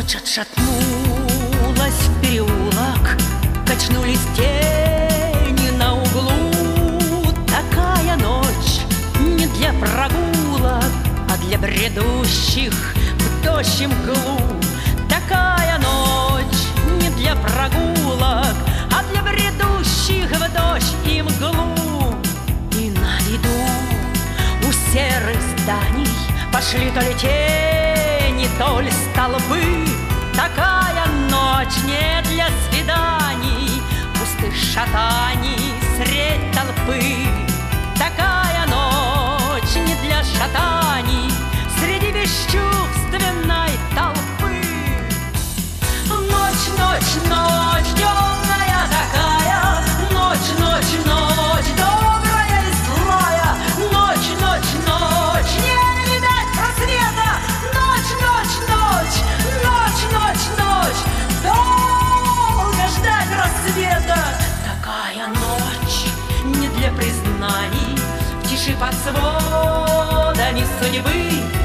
Ночь отшатнулась в переулок, качнулись тени на углу. Такая ночь не для прогулок, а для бредущих в дождь и мглу. Такая ночь не для прогулок, а для бредущих в дождь и мглу. И на виду у серых зданий пошли то ли тени, то ли столбы. Такая ночь не для свиданий, пустых шатаний средь толпы. Такая ночь не для шатаний среди бесчувственной толпы. Ночь, ночь, ночь, темная такая, ночь, ночь, ночь, добрая и злая. Ночь, ночь, ночь, не видать просвета. Ночь, ночь, ночь, ночь, ночь, ночь, долго ждать рассвета. Такая ночь не для признаний в тиши под сводами судьбы.